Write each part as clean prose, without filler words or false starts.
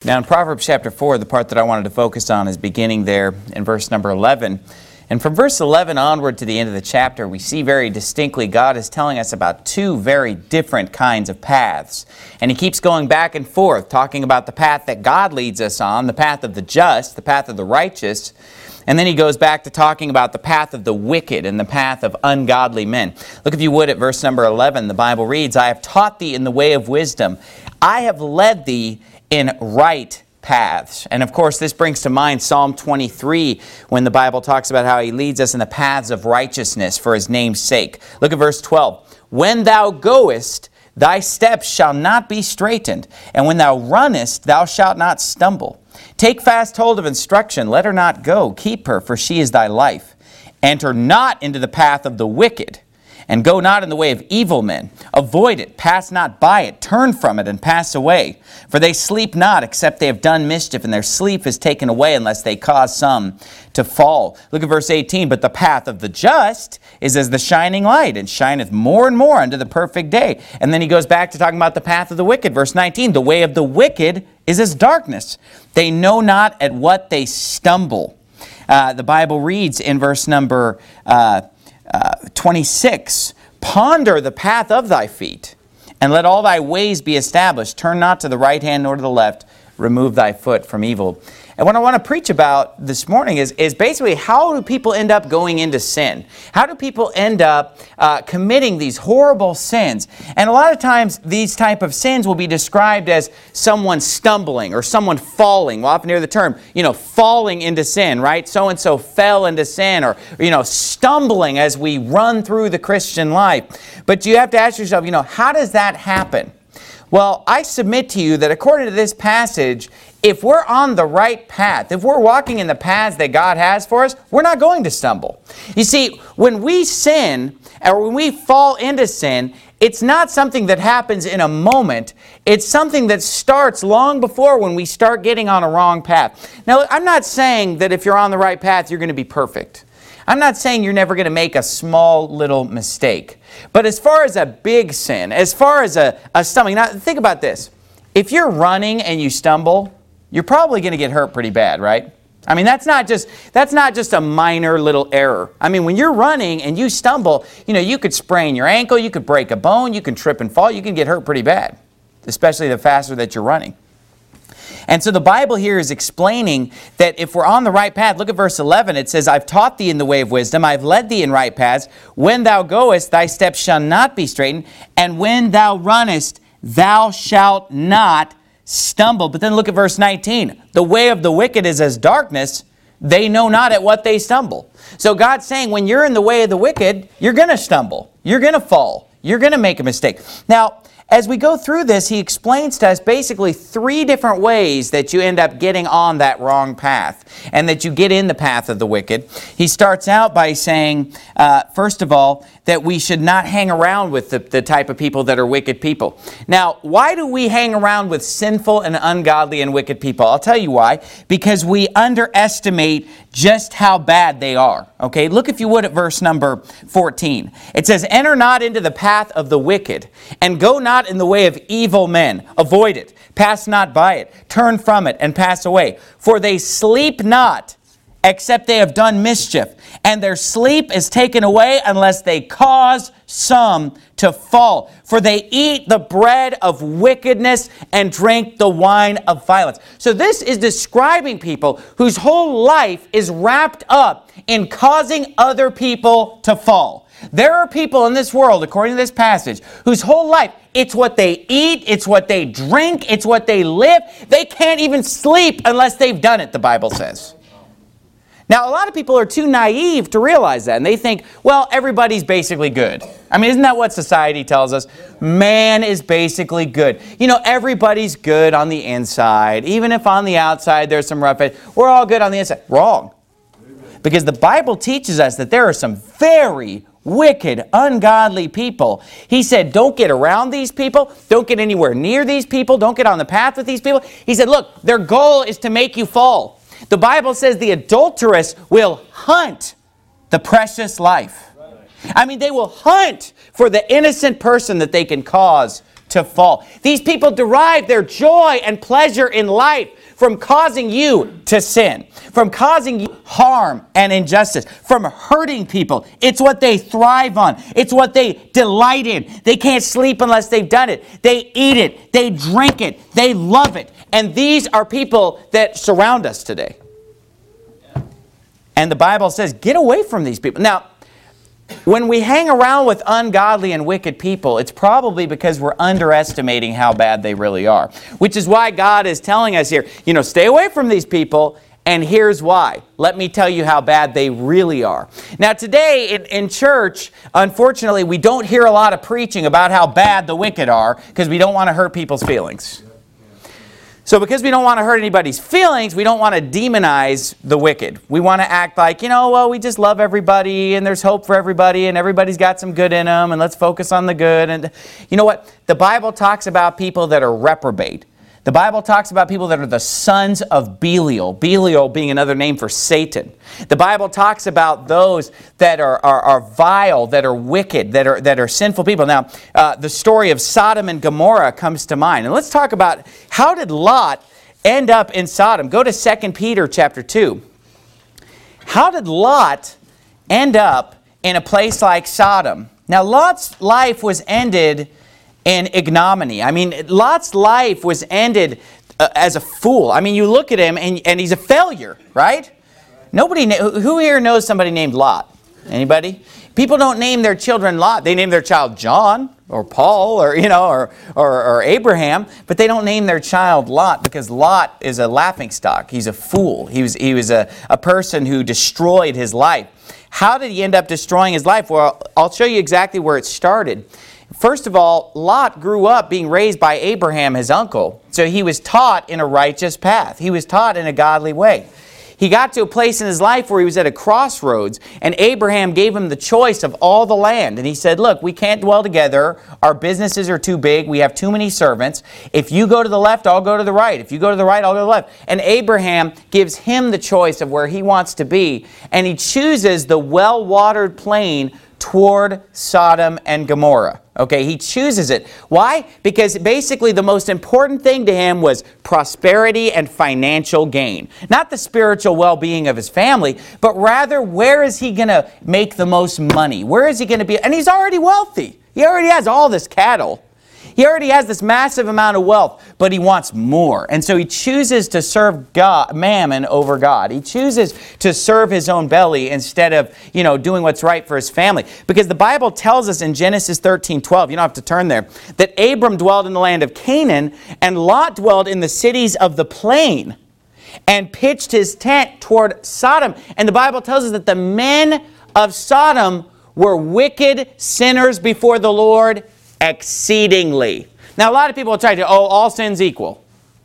Now in Proverbs chapter 4, the part that I wanted to focus on is beginning there in verse number 11. And from verse 11 onward to the end of the chapter, we see very distinctly God is telling us about two very different kinds of paths. And He keeps going back and forth, talking about the path that God leads us on, the path of the just, the path of the righteous. And then He goes back to talking about the path of the wicked and the path of ungodly men. Look, if you would, at verse number 11, the Bible reads, I have taught thee in the way of wisdom. I have led thee in right paths. And of course, this brings to mind Psalm 23, when the Bible talks about how He leads us in the paths of righteousness for His name's sake. Look at verse 12. When thou goest, thy steps shall not be straitened, and when thou runnest, thou shalt not stumble. Take fast hold of instruction, let her not go. Keep her, for she is thy life. Enter not into the path of the wicked, and go not in the way of evil men. Avoid it, pass not by it, turn from it, and pass away. For they sleep not, except they have done mischief, and their sleep is taken away, unless they cause some to fall. Look at verse 18. But the path of the just is as the shining light, and shineth more and more unto the perfect day. And then he goes back to talking about the path of the wicked. Verse 19. The way of the wicked is as darkness. They know not at what they stumble. The Bible reads in verse number 26, Ponder the path of thy feet, and let all thy ways be established. Turn not to the right hand nor to the left. Remove thy foot from evil. And what I want to preach about this morning is basically, how do people end up going into sin? How do people end up committing these horrible sins? And a lot of times these type of sins will be described as someone stumbling or someone falling. We'll often hear the term, falling into sin, right? So-and-so fell into sin, or, stumbling as we run through the Christian life. But you have to ask yourself, how does that happen? Well, I submit to you that according to this passage, if we're on the right path, if we're walking in the paths that God has for us, we're not going to stumble. You see, when we sin, or when we fall into sin, it's not something that happens in a moment. It's something that starts long before when we start getting on a wrong path. Now, I'm not saying that if you're on the right path, you're going to be perfect. I'm not saying you're never going to make a small little mistake. But as far as a big sin, as far as a stumbling, now think about this. If you're running and you stumble, you're probably going to get hurt pretty bad, right? I mean, that's not just a minor little error. I mean, when you're running and you stumble, you could sprain your ankle, you could break a bone, you can trip and fall, you can get hurt pretty bad, especially the faster that you're running. And so the Bible here is explaining that if we're on the right path, look at verse 11. It says, I've taught thee in the way of wisdom. I've led thee in right paths. When thou goest, thy steps shall not be straitened. And when thou runnest, thou shalt not stumble. But then look at verse 19. The way of the wicked is as darkness. They know not at what they stumble. So God's saying when you're in the way of the wicked, you're going to stumble. You're going to fall. You're going to make a mistake. Now, as we go through this, he explains to us basically three different ways that you end up getting on that wrong path and that you get in the path of the wicked. He starts out by saying, first of all, that we should not hang around with the type of people that are wicked people. Now, why do we hang around with sinful and ungodly and wicked people? I'll tell you why. Because we underestimate just how bad they are. Okay, look if you would at verse number 14. It says, Enter not into the path of the wicked, and go not in the way of evil men. Avoid it. Pass not by it. Turn from it, and pass away. For they sleep not, except they have done mischief, and their sleep is taken away unless they cause some to fall. For they eat the bread of wickedness and drink the wine of violence. So this is describing people whose whole life is wrapped up in causing other people to fall. There are people in this world, according to this passage, whose whole life, it's what they eat, it's what they drink, it's what they live. They can't even sleep unless they've done it, the Bible says. Now, a lot of people are too naive to realize that, and they think, well, everybody's basically good. I mean, isn't that what society tells us? Man is basically good. Everybody's good on the inside. Even if on the outside there's some rough edge, we're all good on the inside. Wrong. Because the Bible teaches us that there are some very wicked, ungodly people. He said, don't get around these people. Don't get anywhere near these people. Don't get on the path with these people. He said, look, their goal is to make you fall. The Bible says the adulteress will hunt the precious life. I mean, they will hunt for the innocent person that they can cause to fall. These people derive their joy and pleasure in life from causing you to sin, from causing you harm and injustice, from hurting people. It's what they thrive on. It's what they delight in. They can't sleep unless they've done it. They eat it. They drink it. They love it. And these are people that surround us today. And the Bible says, get away from these people. Now, when we hang around with ungodly and wicked people, it's probably because we're underestimating how bad they really are. Which is why God is telling us here, stay away from these people, and here's why. Let me tell you how bad they really are. Now today in church, unfortunately, we don't hear a lot of preaching about how bad the wicked are because we don't want to hurt people's feelings. So because we don't want to hurt anybody's feelings, we don't want to demonize the wicked. We want to act like, we just love everybody and there's hope for everybody and everybody's got some good in them and let's focus on the good. And you know what? The Bible talks about people that are reprobate. The Bible talks about people that are the sons of Belial. Belial being another name for Satan. The Bible talks about those that are vile, that are wicked, that are sinful people. Now, the story of Sodom and Gomorrah comes to mind. And let's talk about how did Lot end up in Sodom? Go to 2 Peter chapter 2. How did Lot end up in a place like Sodom? Now, Lot's life was ended in ignominy. I mean, Lot's life was ended as a fool. I mean, you look at him and he's a failure, right? Who here knows somebody named Lot? Anybody? People don't name their children Lot. They name their child John or Paul or Abraham, but they don't name their child Lot because Lot is a laughingstock. He's a fool. He was a person who destroyed his life. How did he end up destroying his life? Well, I'll show you exactly where it started. First of all, Lot grew up being raised by Abraham, his uncle. So he was taught in a righteous path. He was taught in a godly way. He got to a place in his life where he was at a crossroads, and Abraham gave him the choice of all the land. And he said, look, we can't dwell together. Our businesses are too big. We have too many servants. If you go to the left, I'll go to the right. If you go to the right, I'll go to the left. And Abraham gives him the choice of where he wants to be, and he chooses the well-watered plain toward Sodom and Gomorrah. Okay, he chooses it. Why? Because basically the most important thing to him was prosperity and financial gain. Not the spiritual well-being of his family, but rather where is he going to make the most money? Where is he going to be? And he's already wealthy. He already has all this cattle. He already has this massive amount of wealth, but he wants more. And so he chooses to serve God, mammon over God. He chooses to serve his own belly instead of, doing what's right for his family. Because the Bible tells us in Genesis 13:12, you don't have to turn there, that Abram dwelled in the land of Canaan and Lot dwelled in the cities of the plain and pitched his tent toward Sodom. And the Bible tells us that the men of Sodom were wicked sinners before the Lord exceedingly. Now, a lot of people will try to, all sin's equal.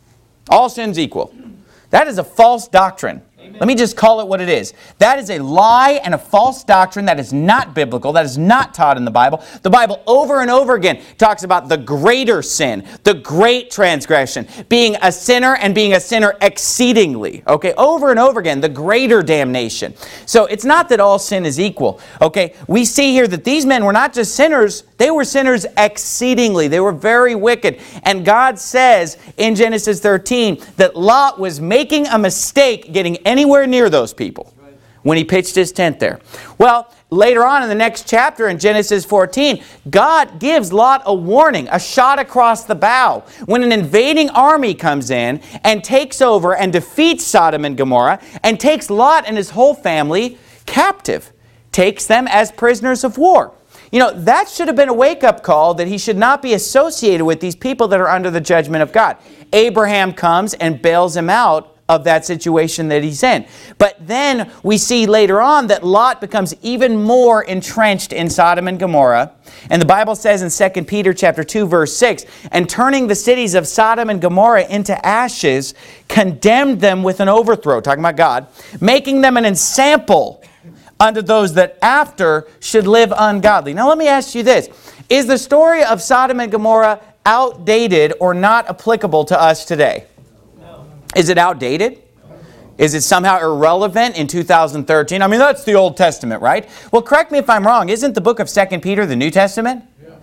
All sin's equal. That is a false doctrine. Amen. Let me just call it what it is. That is a lie and a false doctrine that is not biblical, that is not taught in the Bible. The Bible over and over again talks about the greater sin, the great transgression, being a sinner and being a sinner exceedingly. Okay, over and over again, the greater damnation. So it's not that all sin is equal. Okay, we see here that these men were not just sinners, they were sinners exceedingly. They were very wicked. And God says in Genesis 13 that Lot was making a mistake getting anywhere near those people when he pitched his tent there. Well, later on in the next chapter in Genesis 14, God gives Lot a warning, a shot across the bow. When an invading army comes in and takes over and defeats Sodom and Gomorrah and takes Lot and his whole family captive, takes them as prisoners of war. That should have been a wake-up call that he should not be associated with these people that are under the judgment of God. Abraham comes and bails him out of that situation that he's in. But then we see later on that Lot becomes even more entrenched in Sodom and Gomorrah. And the Bible says in 2 Peter chapter 2, verse 6, and turning the cities of Sodom and Gomorrah into ashes, condemned them with an overthrow, talking about God, making them an ensample unto those that after should live ungodly. Now let me ask you this. Is the story of Sodom and Gomorrah outdated or not applicable to us today? No. Is it outdated? No. Is it somehow irrelevant in 2013? I mean, that's the Old Testament, right? Well, correct me if I'm wrong. Isn't the book of 2 Peter the New Testament? Yeah.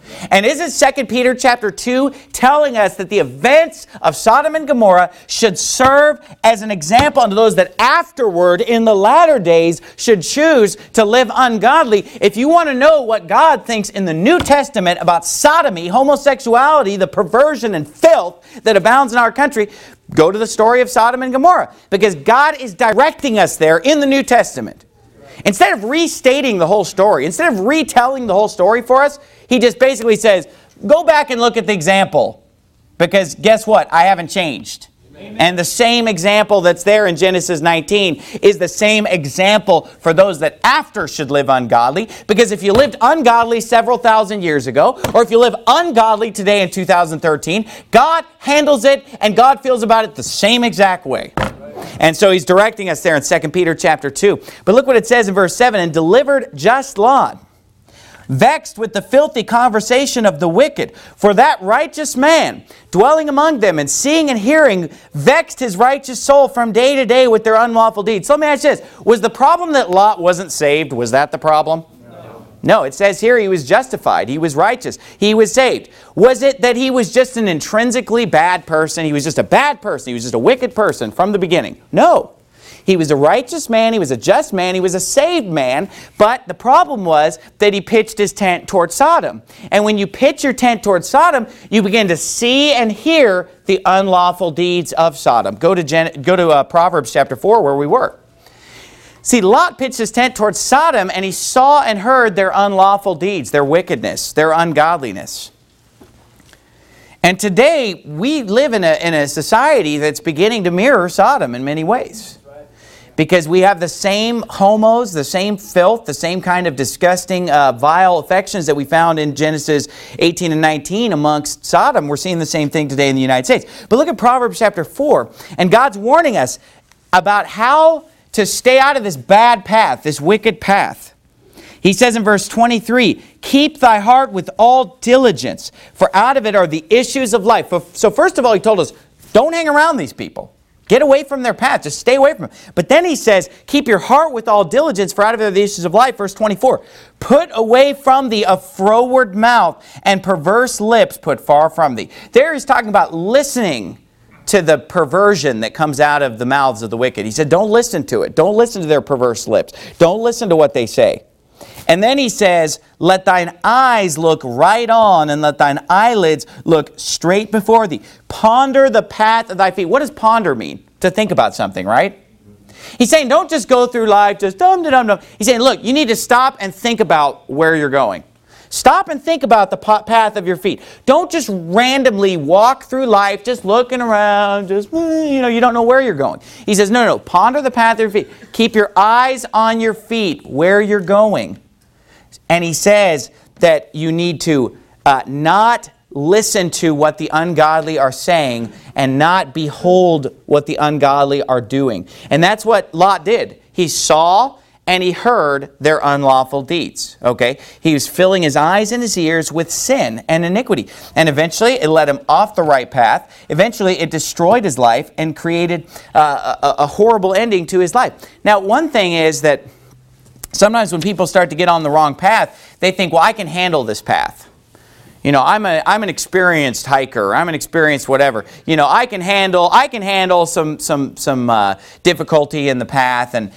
And isn't 2 Peter chapter 2 telling us that the events of Sodom and Gomorrah should serve as an example unto those that afterward in the latter days should choose to live ungodly? If you want to know what God thinks in the New Testament about sodomy, homosexuality, the perversion and filth that abounds in our country, go to the story of Sodom and Gomorrah, because God is directing us there in the New Testament. Instead of restating the whole story, instead of retelling the whole story for us, He just basically says, go back and look at the example, because guess what? I haven't changed. Amen. And the same example that's there in Genesis 19 is the same example for those that after should live ungodly, because if you lived ungodly several thousand years ago, or if you live ungodly today in 2013, God handles it and God feels about it the same exact way. And so He's directing us there in 2 Peter chapter 2. But look what it says in verse 7, and delivered just Lot, vexed with the filthy conversation of the wicked. For that righteous man, dwelling among them and seeing and hearing, vexed his righteous soul from day to day with their unlawful deeds. So let me ask you this. Was the problem that Lot wasn't saved? Was that the problem? No, it says here he was justified. He was righteous. He was saved. Was it that he was just an intrinsically bad person? He was just a bad person. He was just a wicked person from the beginning. No. He was a righteous man. He was a just man. He was a saved man. But the problem was that he pitched his tent toward Sodom. And when you pitch your tent toward Sodom, you begin to see and hear the unlawful deeds of Sodom. Go to Proverbs chapter 4 where we were. See, Lot pitched his tent towards Sodom, and he saw and heard their unlawful deeds, their wickedness, their ungodliness. And today, we live in a society that's beginning to mirror Sodom in many ways. Because we have the same homos, the same filth, the same kind of disgusting, vile affections that we found in Genesis 18 and 19 amongst Sodom. We're seeing the same thing today in the United States. But look at Proverbs chapter 4, and God's warning us about how to stay out of this bad path, this wicked path. He says in verse 23, keep thy heart with all diligence, for out of it are the issues of life. So first of all, He told us, don't hang around these people. Get away from their path. Just stay away from them. But then He says, keep your heart with all diligence, for out of it are the issues of life. Verse 24, put away from thee a froward mouth, and perverse lips put far from thee. There He's talking about listening to the perversion that comes out of the mouths of the wicked. He said, don't listen to it. Don't listen to their perverse lips. Don't listen to what they say. And then He says, let thine eyes look right on, and let thine eyelids look straight before thee. Ponder the path of thy feet. What does ponder mean? To think about something, right? He's saying, don't just go through life just dum-dum-dum. He's saying, look, you need to stop and think about where you're going. Stop and think about the path of your feet. Don't just randomly walk through life just looking around, just, you don't know where you're going. He says, no, ponder the path of your feet. Keep your eyes on your feet, where you're going. And He says that you need to not listen to what the ungodly are saying and not behold what the ungodly are doing. And that's what Lot did. He saw and he heard their unlawful deeds. Okay? He was filling his eyes and his ears with sin and iniquity. And eventually it led him off the right path. Eventually it destroyed his life and created a horrible ending to his life. Now, one thing is that sometimes when people start to get on the wrong path, they think, well, I can handle this path. I'm an experienced hiker. I'm an experienced whatever. I can handle some difficulty in the path, and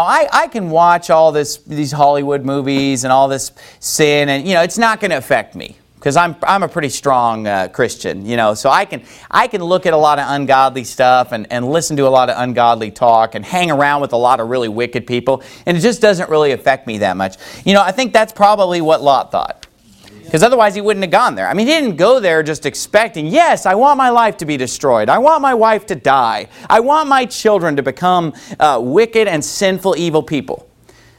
I can watch all these Hollywood movies and all this sin, and it's not going to affect me because I'm a pretty strong Christian. So I can look at a lot of ungodly stuff and listen to a lot of ungodly talk and hang around with a lot of really wicked people, and it just doesn't really affect me that much. I think that's probably what Lot thought. Because otherwise he wouldn't have gone there. I mean, he didn't go there just expecting, yes, I want my life to be destroyed. I want my wife to die. I want my children to become wicked and sinful, evil people.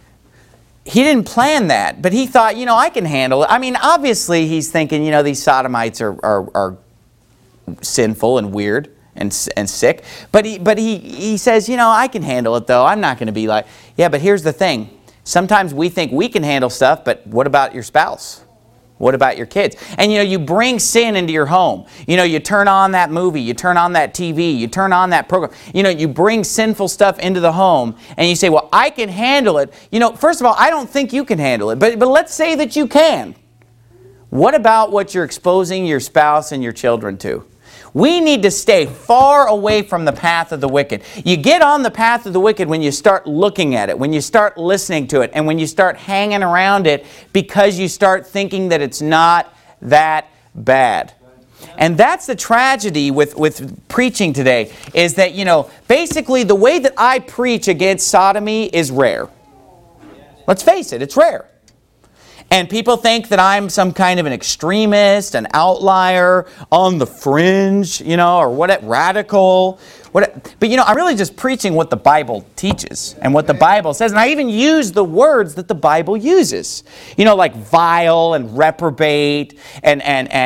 He didn't plan that, but he thought, I can handle it. I mean, obviously he's thinking, these sodomites are sinful and weird and sick. But he says, I can handle it though. I'm not going to be like, yeah, but here's the thing. Sometimes we think we can handle stuff, but what about your spouse? What about your kids? And you bring sin into your home. You turn on that movie, you turn on that TV, you turn on that program. You bring sinful stuff into the home and you say, well, I can handle it. First of all, I don't think you can handle it, but let's say that you can. What about what you're exposing your spouse and your children to? We need to stay far away from the path of the wicked. You get on the path of the wicked when you start looking at it, when you start listening to it, and when you start hanging around it because you start thinking that it's not that bad. And that's the tragedy with preaching today, is that, basically the way that I preach against sodomy is rare. Let's face it, it's rare. And people think that I'm some kind of an extremist, an outlier, on the fringe, or what, radical. But I'm really just preaching what the Bible teaches and what the Bible says. And I even use the words that the Bible uses. Like vile and reprobate. And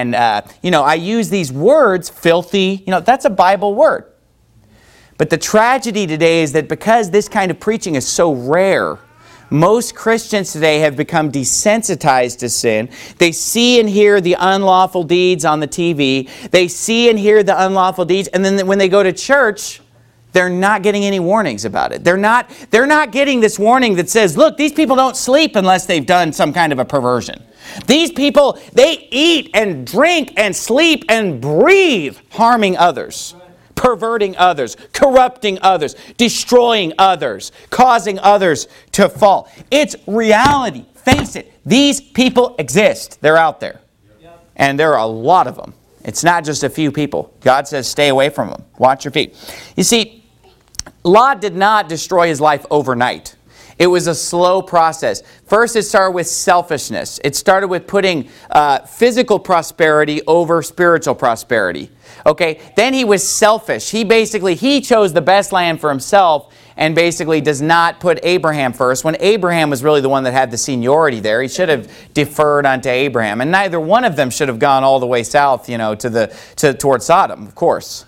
I use these words, filthy. That's a Bible word. But the tragedy today is that because this kind of preaching is so rare, most Christians today have become desensitized to sin. They see and hear the unlawful deeds on the TV. They see and hear the unlawful deeds, and then when they go to church, they're not getting any warnings about it. They're not getting this warning that says, look, these people don't sleep unless they've done some kind of a perversion. These people, they eat and drink and sleep and breathe harming others, perverting others, corrupting others, destroying others, causing others to fall. It's reality. Face it. These people exist. They're out there. And there are a lot of them. It's not just a few people. God says stay away from them. Watch your feet. You see, Lot did not destroy his life overnight. It was a slow process. First, it started with selfishness. It started with putting physical prosperity over spiritual prosperity. Okay, then he was selfish. He chose the best land for himself and basically does not put Abraham first, when Abraham was really the one that had the seniority there. He should have deferred unto Abraham, and neither one of them should have gone all the way south, towards Sodom, of course.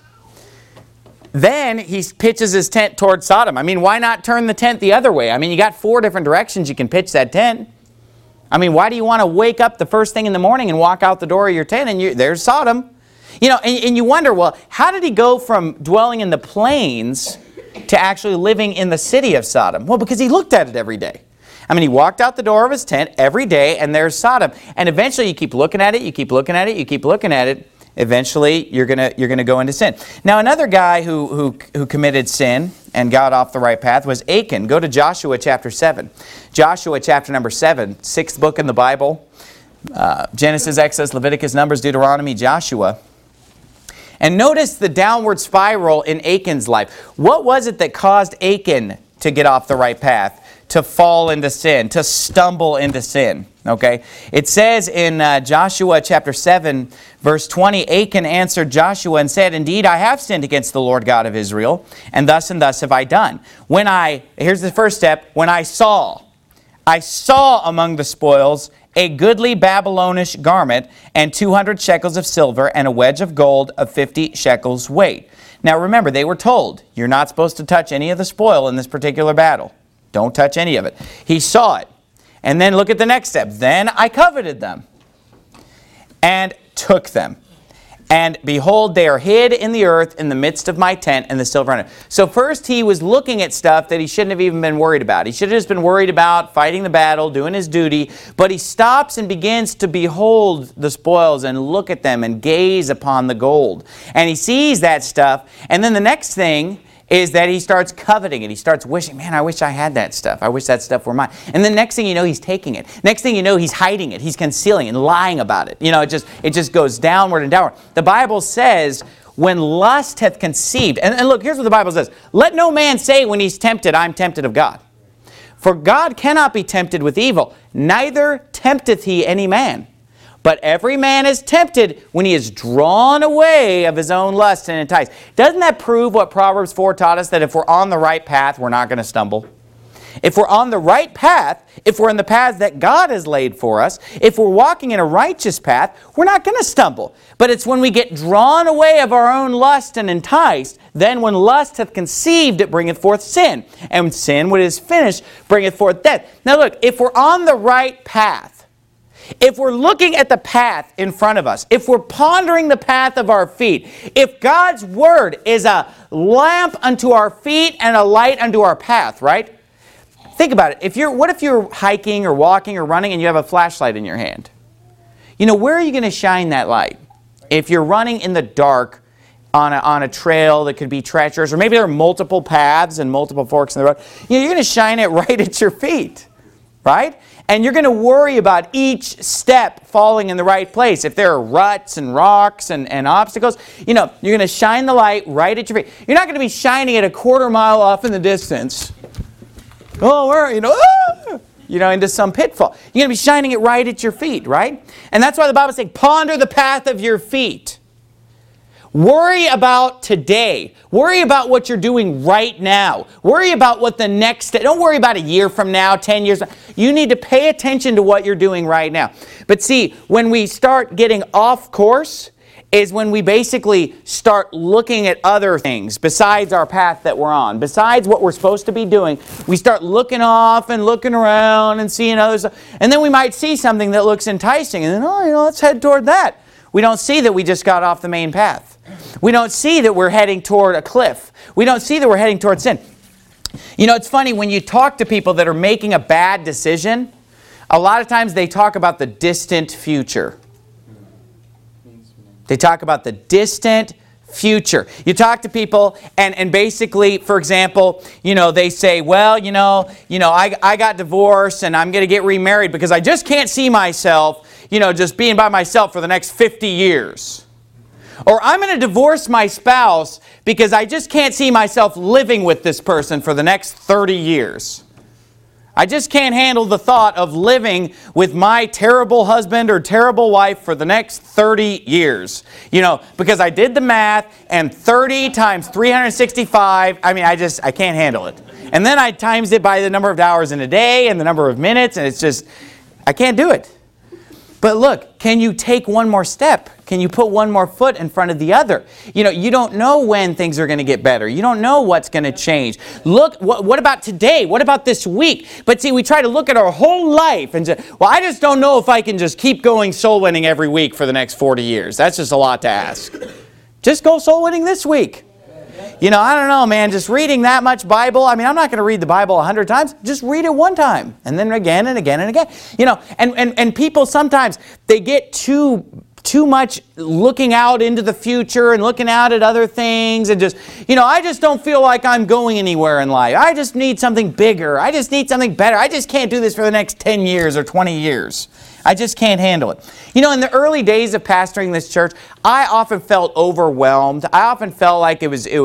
Then he pitches his tent towards Sodom. Why not turn the tent the other way? You got 4 different directions you can pitch that tent. Why do you want to wake up the first thing in the morning and walk out the door of your tent and there's Sodom? And you wonder, well, how did he go from dwelling in the plains to actually living in the city of Sodom? Well, because he looked at it every day. He walked out the door of his tent every day and there's Sodom. And eventually you keep looking at it, you keep looking at it, you keep looking at it. Eventually, you're gonna go into sin. Now, another guy who committed sin and got off the right path was Achan. Go to Joshua chapter 7. Joshua chapter number 7, 6th book in the Bible. Genesis, Exodus, Leviticus, Numbers, Deuteronomy, Joshua. And notice the downward spiral in Achan's life. What was it that caused Achan to get off the right path, to fall into sin, to stumble into sin? Okay, it says in Joshua chapter 7, verse 20, Achan answered Joshua and said, indeed, I have sinned against the Lord God of Israel, and thus have I done. Here's the first step, when I saw among the spoils a goodly Babylonish garment and 200 shekels of silver and a wedge of gold of 50 shekels weight. Now remember, they were told, you're not supposed to touch any of the spoil in this particular battle. Don't touch any of it. He saw it. And then look at the next step. Then I coveted them and took them. And behold, they are hid in the earth in the midst of my tent and the silver and honor. So first he was looking at stuff that he shouldn't have even been worried about. He should have just been worried about fighting the battle, doing his duty. But he stops and begins to behold the spoils and look at them and gaze upon the gold. And he sees that stuff. And then the next thing is that he starts coveting it. He starts wishing, man, I wish I had that stuff. I wish that stuff were mine. And then next thing you know, he's taking it. Next thing you know, he's hiding it. He's concealing it and lying about it. It just goes downward and downward. The Bible says, when lust hath conceived, and look, here's what the Bible says. Let no man say when he's tempted, I'm tempted of God. For God cannot be tempted with evil, neither tempteth he any man. But every man is tempted when he is drawn away of his own lust and enticed. Doesn't that prove what Proverbs 4 taught us, that if we're on the right path, we're not going to stumble? If we're on the right path, if we're in the paths that God has laid for us, if we're walking in a righteous path, we're not going to stumble. But it's when we get drawn away of our own lust and enticed, then when lust hath conceived, it bringeth forth sin. And sin, when it is finished, bringeth forth death. Now look, if we're on the right path, if we're looking at the path in front of us, if we're pondering the path of our feet, if God's Word is a lamp unto our feet and a light unto our path, right? Think about it. What if you're hiking or walking or running and you have a flashlight in your hand? where are you going to shine that light? If you're running in the dark on a trail that could be treacherous, or maybe there are multiple paths and multiple forks in the road, you're going to shine it right at your feet, right? And you're going to worry about each step falling in the right place. If there are ruts and rocks and obstacles, you're going to shine the light right at your feet. You're not going to be shining it a quarter mile off in the distance. Oh, where, into some pitfall. You're going to be shining it right at your feet, right? And that's why the Bible says, ponder the path of your feet. Worry about today. Worry about what you're doing right now. Worry about what the next step. Don't worry about a year from now, 10 years. You need to pay attention to what you're doing right now. But see, when we start getting off course is when we basically start looking at other things besides our path that we're on. Besides what we're supposed to be doing, we start looking off and looking around and seeing other stuff. And then we might see something that looks enticing and then, let's head toward that. We don't see that we just got off the main path. We don't see that we're heading toward a cliff. We don't see that we're heading toward sin. It's funny, when you talk to people that are making a bad decision, a lot of times they talk about the distant future. They talk about the distant future. You talk to people and basically, for example, they say, well, I got divorced and I'm going to get remarried because I just can't see myself, just being by myself for the next 50 years. Or I'm going to divorce my spouse because I just can't see myself living with this person for the next 30 years. I just can't handle the thought of living with my terrible husband or terrible wife for the next 30 years. Because I did the math and 30 times 365, I can't handle it. And then I times it by the number of hours in a day and the number of minutes, and it's just, I can't do it. But look, can you take one more step? Can you put one more foot in front of the other? You don't know when things are going to get better. You don't know what's going to change. Look, what about today? What about this week? But see, we try to look at our whole life and say, well, I just don't know if I can just keep going soul winning every week for the next 40 years. That's just a lot to ask. Just go soul winning this week. I don't know, man, just reading that much Bible. I'm not going to read the Bible 100 times. Just read it one time. And then again and again and again. And people sometimes, they get too much looking out into the future and looking out at other things and just, I just don't feel like I'm going anywhere in life. I just need something bigger. I just need something better. I just can't do this for the next 10 years or 20 years. I just can't handle it. In the early days of pastoring this church, I often felt overwhelmed. I often felt like it was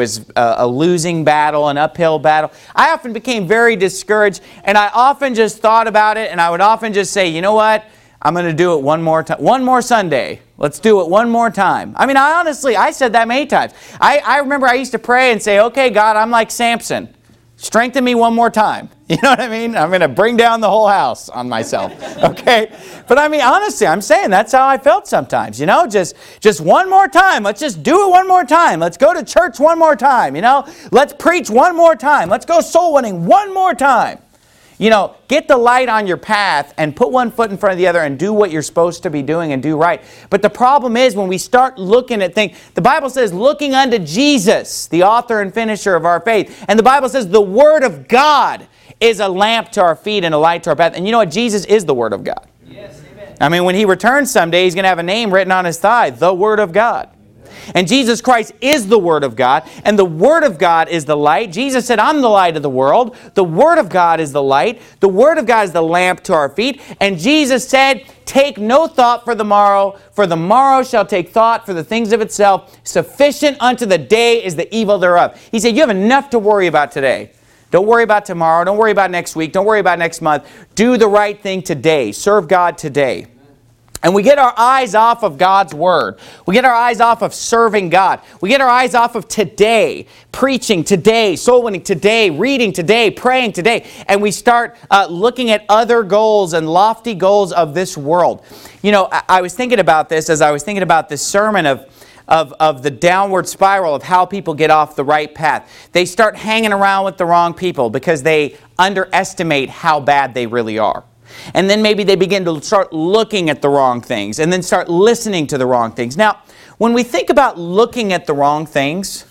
a losing battle, an uphill battle. I often became very discouraged, and I often just thought about it, and I would often just say, you know what? I'm going to do it one more time. One more Sunday. Let's do it one more time. I said that many times. I remember I used to pray and say, okay, God, I'm like Samson. Strengthen me one more time. You know what I mean? I'm going to bring down the whole house on myself. Okay? But honestly, I'm saying that's how I felt sometimes. Just one more time. Let's just do it one more time. Let's go to church one more time. Let's preach one more time. Let's go soul winning one more time. Get the light on your path and put one foot in front of the other and do what you're supposed to be doing and do right. But the problem is when we start looking at things, the Bible says looking unto Jesus, the author and finisher of our faith. And the Bible says the Word of God is a lamp to our feet and a light to our path. And you know what? Jesus is the Word of God. Yes, amen. When He returns someday, He's going to have a name written on His thigh, the Word of God. And Jesus Christ is the Word of God, and the Word of God is the light. Jesus said, I'm the light of the world. The Word of God is the light. The Word of God is the lamp to our feet. And Jesus said, take no thought for the morrow shall take thought for the things of itself. Sufficient unto the day is the evil thereof. He said, you have enough to worry about today. Don't worry about tomorrow. Don't worry about next week. Don't worry about next month. Do the right thing today. Serve God today. And we get our eyes off of God's Word. We get our eyes off of serving God. We get our eyes off of today, preaching today, soul winning today, reading today, praying today. And we start looking at other goals and lofty goals of this world. I was thinking about this as I was thinking about this sermon of the downward spiral of how people get off the right path. They start hanging around with the wrong people because they underestimate how bad they really are. And then maybe they begin to start looking at the wrong things and then start listening to the wrong things. Now, when we think about looking at the wrong things,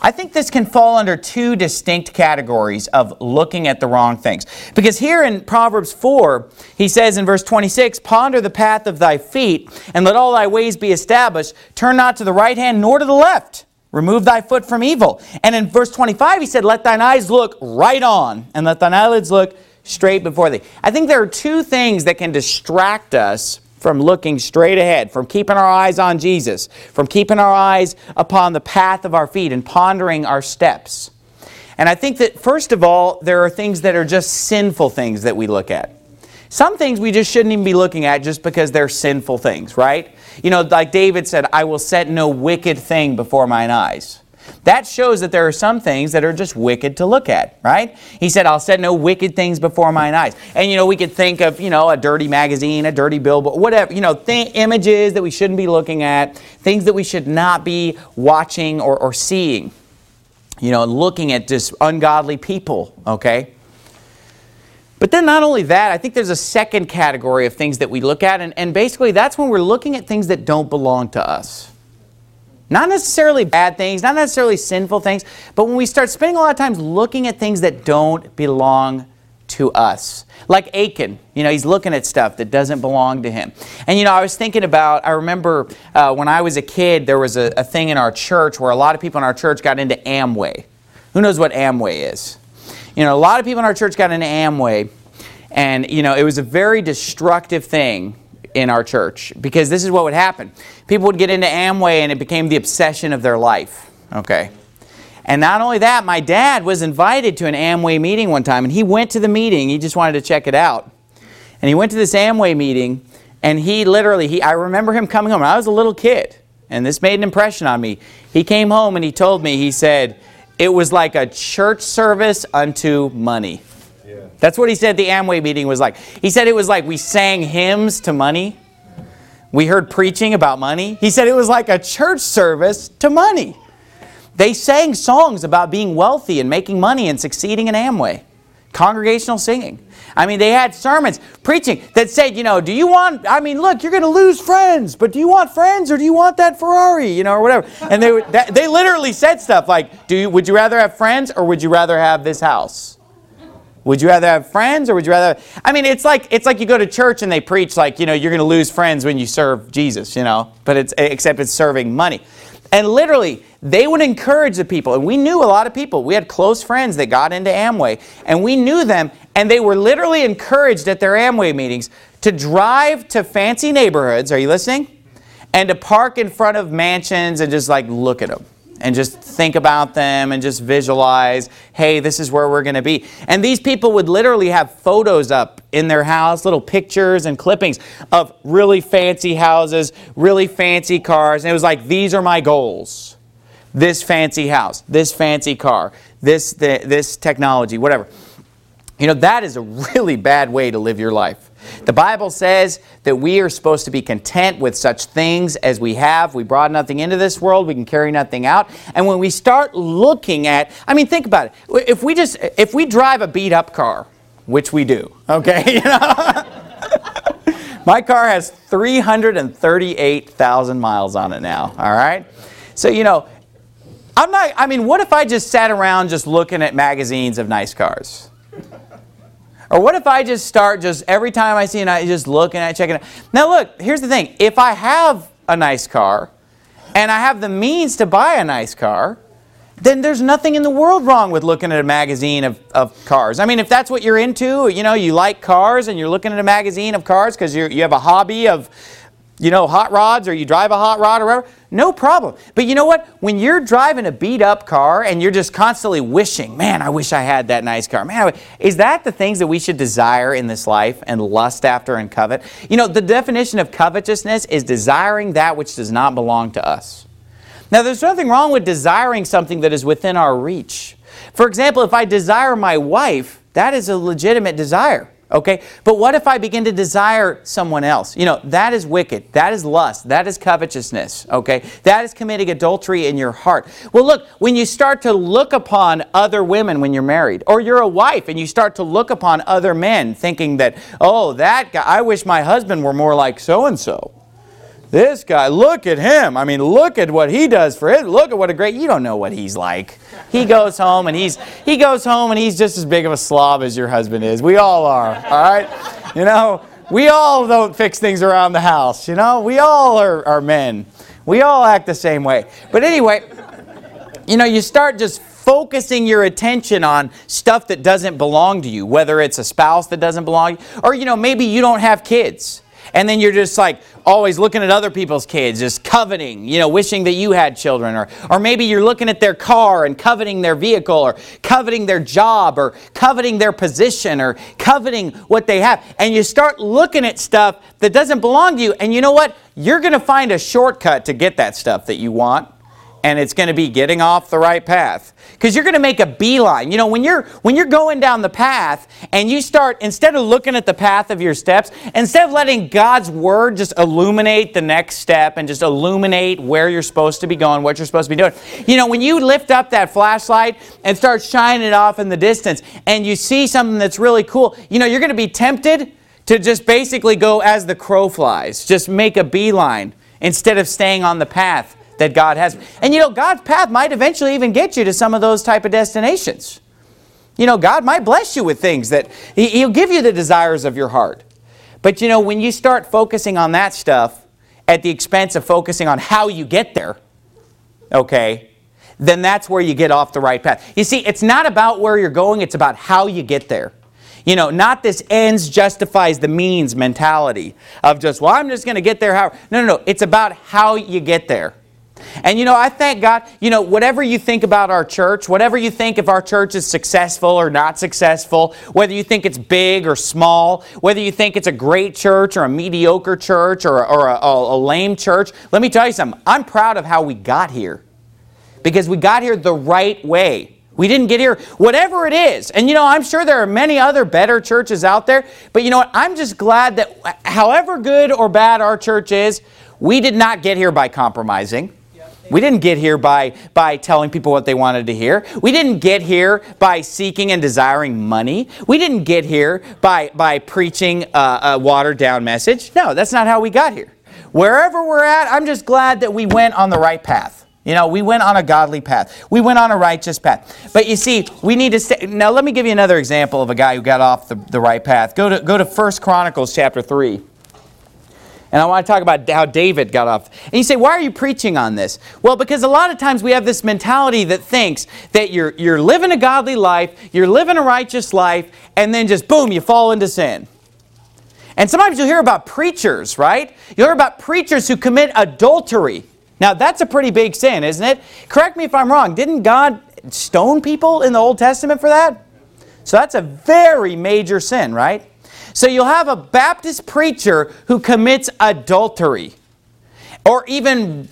I think this can fall under two distinct categories of looking at the wrong things. Because here in Proverbs 4, he says in verse 26, "Ponder the path of thy feet, and let all thy ways be established. Turn not to the right hand nor to the left. Remove thy foot from evil." And in verse 25, he said, "Let thine eyes look right on, and let thine eyelids look straight before thee." I think there are two things that can distract us from looking straight ahead, from keeping our eyes on Jesus, from keeping our eyes upon the path of our feet and pondering our steps. And I think that, first of all, there are things that are just sinful things that we look at. Some things we just shouldn't even be looking at just because they're sinful things, right? You know, like David said, "I will set no wicked thing before mine eyes." That shows that there are some things that are just wicked to look at, right? He said, "I'll set no wicked things before mine eyes." And, you know, we could think of, you know, a dirty magazine, a dirty billboard, whatever, you know, images that we shouldn't be looking at, things that we should not be watching or seeing. You know, looking at just ungodly people, okay? But then not only that, I think there's a second category of things that we look at, and basically that's when we're looking at things that don't belong to us. Not necessarily bad things, not necessarily sinful things, but when we start spending a lot of time looking at things that don't belong to us. Like Achan, you know, he's looking at stuff that doesn't belong to him. And, you know, I was thinking about, I remember when I was a kid, there was a thing in our church where a lot of people in our church got into Amway. Who knows what Amway is? You know, a lot of people in our church got into Amway, and, you know, it was a very destructive thing in our church, because this is what would happen. People would get into Amway and it became the obsession of their life. Okay. And not only that, my dad was invited to an Amway meeting one time, and he went to the meeting. He just wanted to check it out. And he went to this Amway meeting, and he literally, I remember him coming home. I was a little kid, and this made an impression on me. He came home and he told me, he said, "It was like a church service unto money." That's what he said the Amway meeting was like. He said it was like we sang hymns to money. We heard preaching about money. He said it was like a church service to money. They sang songs about being wealthy and making money and succeeding in Amway. Congregational singing. I mean, they had sermons, preaching that said, you know, do you want, I mean, look, you're going to lose friends, but do you want friends or do you want that Ferrari, you know, or whatever. And they literally said stuff like, would you rather have friends or would you rather have this house? Would you rather have friends or would you rather have... I mean, it's like you go to church and they preach like, you know, you're going to lose friends when you serve Jesus, you know, but except it's serving money. And literally, they would encourage the people. And we knew a lot of people. We had close friends that got into Amway, and we knew them, and they were literally encouraged at their Amway meetings to drive to fancy neighborhoods, are you listening? And to park in front of mansions and just like look at them. And just think about them and just visualize, hey, this is where we're going to be. And these people would literally have photos up in their house, little pictures and clippings of really fancy houses, really fancy cars. And it was like, these are my goals. This fancy house, this fancy car, this technology, whatever. You know, that is a really bad way to live your life. The Bible says that we are supposed to be content with such things as we have. We brought nothing into this world. We can carry nothing out. And when we start looking at, I mean, think about it. If we drive a beat up car, which we do, okay? You know? My car has 338,000 miles on it now, all right? So, you know, what if I just sat around just looking at magazines of nice cars? Or what if I just start every time I see a nice, just looking at it, checking it out. Now look, here's the thing. If I have a nice car, and I have the means to buy a nice car, then there's nothing in the world wrong with looking at a magazine of cars. I mean, if that's what you're into, you know, you like cars and you're looking at a magazine of cars because you have a hobby of, you know, hot rods, or you drive a hot rod or whatever, no problem. But you know what? When you're driving a beat-up car and you're just constantly wishing, man, I wish I had that nice car. Man, is that the things that we should desire in this life and lust after and covet? You know, the definition of covetousness is desiring that which does not belong to us. Now, there's nothing wrong with desiring something that is within our reach. For example, if I desire my wife, that is a legitimate desire. Okay, but what if I begin to desire someone else? You know, that is wicked. That is lust. That is covetousness. Okay, that is committing adultery in your heart. Well, look, when you start to look upon other women when you're married, or you're a wife and you start to look upon other men thinking that, oh, that guy, I wish my husband were more like so-and-so. This guy, look at him. I mean, look at what he does for it. Look at what a great, you don't know what he's like. He goes home and he's just as big of a slob as your husband is. We all are, all right? You know, we all don't fix things around the house, you know? We all are men. We all act the same way. But anyway, you know, you start just focusing your attention on stuff that doesn't belong to you, whether it's a spouse that doesn't belong to you, or, you know, maybe you don't have kids. And then you're just like always looking at other people's kids, just coveting, you know, wishing that you had children. Or maybe you're looking at their car and coveting their vehicle, or coveting their job, or coveting their position, or coveting what they have. And you start looking at stuff that doesn't belong to you. And you know what? You're going to find a shortcut to get that stuff that you want. And it's going to be getting off the right path. Because you're going to make a beeline. You know, when you're going down the path and you start, instead of looking at the path of your steps, instead of letting God's Word just illuminate the next step and just illuminate where you're supposed to be going, what you're supposed to be doing. You know, when you lift up that flashlight and start shining it off in the distance and you see something that's really cool, you know, you're going to be tempted to just basically go as the crow flies. Just make a beeline instead of staying on the path that God has. And you know, God's path might eventually even get you to some of those type of destinations. You know, God might bless you with things that He'll give you the desires of your heart. But you know, when you start focusing on that stuff at the expense of focusing on how you get there, okay, then that's where you get off the right path. You see, it's not about where you're going, it's about how you get there. You know, not this ends justifies the means mentality of just, well, I'm just going to get there. No. It's about how you get there. And you know, I thank God, you know, whatever you think about our church, whatever you think if our church is successful or not successful, whether you think it's big or small, whether you think it's a great church or a mediocre church or a lame church, let me tell you something. I'm proud of how we got here. Because we got here the right way. We didn't get here, whatever it is. And you know, I'm sure there are many other better churches out there. But you know what? I'm just glad that however good or bad our church is, we did not get here by compromising. We didn't get here by telling people what they wanted to hear. We didn't get here by seeking and desiring money. We didn't get here by preaching a watered-down message. No, that's not how we got here. Wherever we're at, I'm just glad that we went on the right path. You know, we went on a godly path. We went on a righteous path. But you see, we need to stay. Now, let me give you another example of a guy who got off the right path. Go to 1 Chronicles chapter 3. And I want to talk about how David got off. And you say, why are you preaching on this? Well, because a lot of times we have this mentality that thinks that you're living a godly life, you're living a righteous life, and then just boom, you fall into sin. And sometimes you'll hear about preachers, right? You'll hear about preachers who commit adultery. Now, that's a pretty big sin, isn't it? Correct me if I'm wrong. Didn't God stone people in the Old Testament for that? So that's a very major sin, right? So you'll have a Baptist preacher who commits adultery. Or even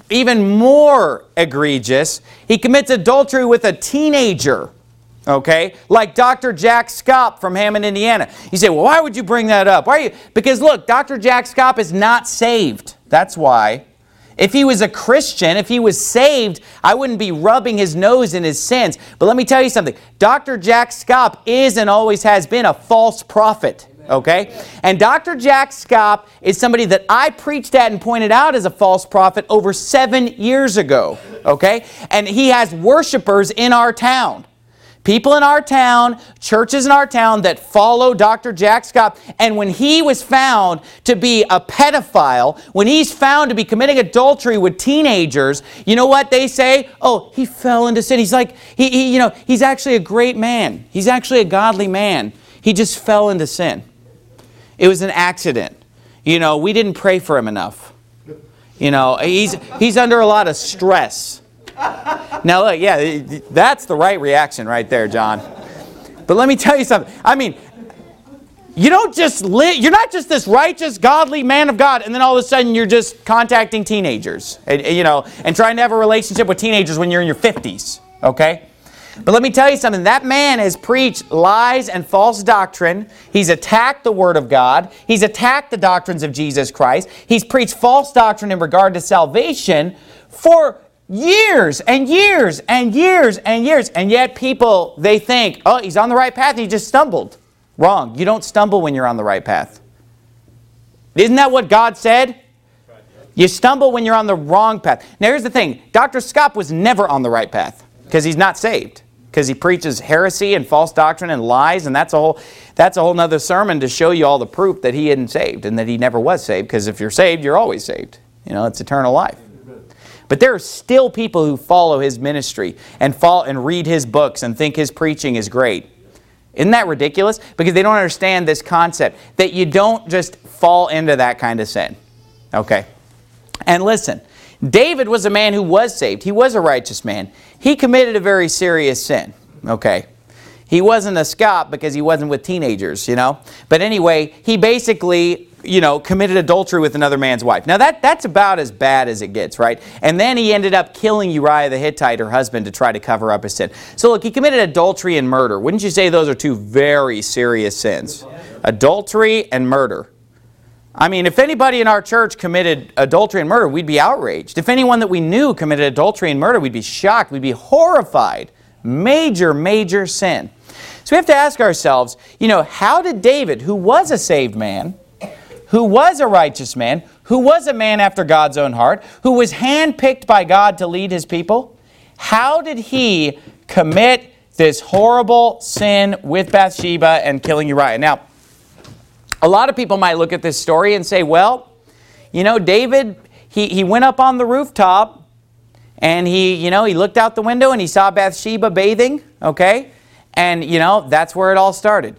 more egregious, he commits adultery with a teenager. Okay? Like Dr. Jack Schaap from Hammond, Indiana. You say, well, why would you bring that up? Because look, Dr. Jack Schaap is not saved. That's why. If he was a Christian, if he was saved, I wouldn't be rubbing his nose in his sins. But let me tell you something. Dr. Jack Schaap is and always has been a false prophet. Okay? And Dr. Jack Schaap is somebody that I preached at and pointed out as a false prophet over 7 years ago. Okay? And he has worshipers in our town. People in our town, churches in our town that follow Dr. Jack Schaap. And when he was found to be a pedophile, when he's found to be committing adultery with teenagers, you know what they say? Oh, he fell into sin. He's like, he's actually a great man. He's actually a godly man. He just fell into sin. It was an accident. You know, we didn't pray for him enough. You know, he's under a lot of stress. Now look, yeah, that's the right reaction right there, John. But let me tell you something. I mean, you're not just this righteous, godly man of God, and then all of a sudden you're just contacting teenagers, and trying to have a relationship with teenagers when you're in your 50s, okay? But let me tell you something. That man has preached lies and false doctrine. He's attacked the Word of God. He's attacked the doctrines of Jesus Christ. He's preached false doctrine in regard to salvation for years and years and years and years. And yet people, they think, oh, he's on the right path. He just stumbled. Wrong. You don't stumble when you're on the right path. Isn't that what God said? You stumble when you're on the wrong path. Now here's the thing. Dr. Scott was never on the right path because he's not saved. Because he preaches heresy and false doctrine and lies, and that's a whole nother sermon to show you all the proof that he isn't saved and that he never was saved. Because if you're saved, you're always saved. You know, it's eternal life. But there are still people who follow his ministry and read his books and think his preaching is great. Isn't that ridiculous? Because they don't understand this concept that you don't just fall into that kind of sin. Okay. And listen, David was a man who was saved. He was a righteous man. He committed a very serious sin. Okay. He wasn't a Scot because he wasn't with teenagers, you know. But anyway, he basically, you know, committed adultery with another man's wife. Now that's about as bad as it gets, right? And then he ended up killing Uriah the Hittite, her husband, to try to cover up his sin. So look, he committed adultery and murder. Wouldn't you say those are two very serious sins? Adultery and murder. I mean, if anybody in our church committed adultery and murder, we'd be outraged. If anyone that we knew committed adultery and murder, we'd be shocked. We'd be horrified. Major, major sin. So we have to ask ourselves, you know, how did David, who was a saved man, who was a righteous man, who was a man after God's own heart, who was handpicked by God to lead his people, how did he commit this horrible sin with Bathsheba and killing Uriah? Now, a lot of people might look at this story and say, well, you know, David, he went up on the rooftop and he looked out the window and he saw Bathsheba bathing, okay? And, you know, that's where it all started.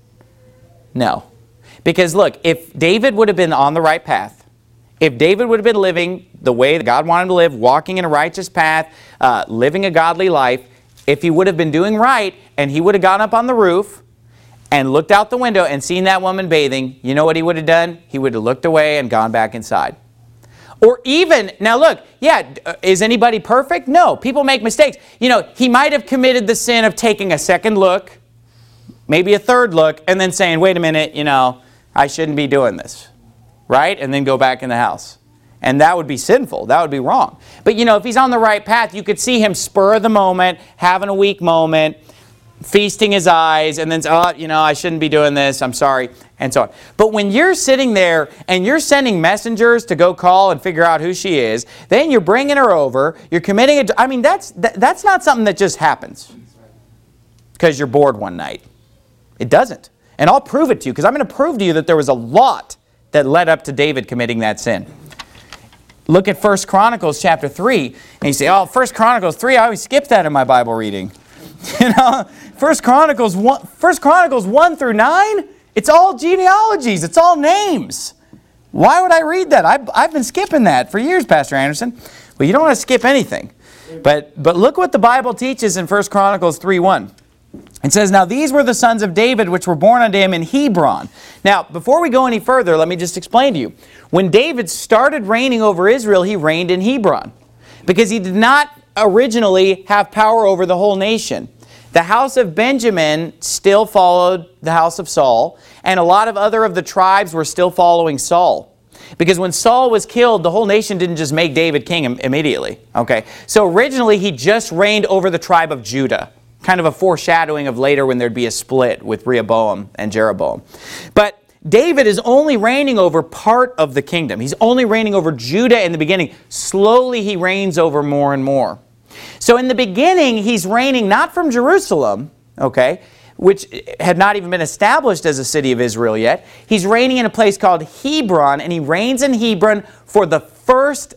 No. Because look, if David would have been on the right path, if David would have been living the way that God wanted him to live, walking in a righteous path, living a godly life, if he would have been doing right and he would have gone up on the roof and looked out the window and seen that woman bathing, you know what he would have done? He would have looked away and gone back inside. Or even, now look, yeah, is anybody perfect? No, people make mistakes. You know, he might have committed the sin of taking a second look, maybe a third look, and then saying, wait a minute, you know, I shouldn't be doing this, right? And then go back in the house. And that would be sinful. That would be wrong. But, you know, if he's on the right path, you could see him spur of the moment, having a weak moment, feasting his eyes, and then, oh, you know, I shouldn't be doing this, I'm sorry, and so on. But when you're sitting there and you're sending messengers to go call and figure out who she is, then you're bringing her over, you're committing it. I mean, that's not something that just happens because you're bored one night. It doesn't. And I'll prove it to you, because I'm going to prove to you that there was a lot that led up to David committing that sin. Look at 1 Chronicles chapter 3, and you say, oh, 1 Chronicles 3, I always skip that in my Bible reading. You know, 1 Chronicles 1 through 9, it's all genealogies, it's all names. Why would I read that? I've been skipping that for years, Pastor Anderson. Well, you don't want to skip anything. But look what the Bible teaches in 1 Chronicles 3:1. It says, now these were the sons of David which were born unto him in Hebron. Now, before we go any further, let me just explain to you. When David started reigning over Israel, he reigned in Hebron. Because he did not originally have power over the whole nation. The house of Benjamin still followed the house of Saul, and a lot of other of the tribes were still following Saul. Because when Saul was killed, the whole nation didn't just make David king immediately. Okay, so originally he just reigned over the tribe of Judah. Kind of a foreshadowing of later when there'd be a split with Rehoboam and Jeroboam. But David is only reigning over part of the kingdom. He's only reigning over Judah in the beginning. Slowly he reigns over more and more. So in the beginning, he's reigning not from Jerusalem, okay, which had not even been established as a city of Israel yet. He's reigning in a place called Hebron, and he reigns in Hebron for the first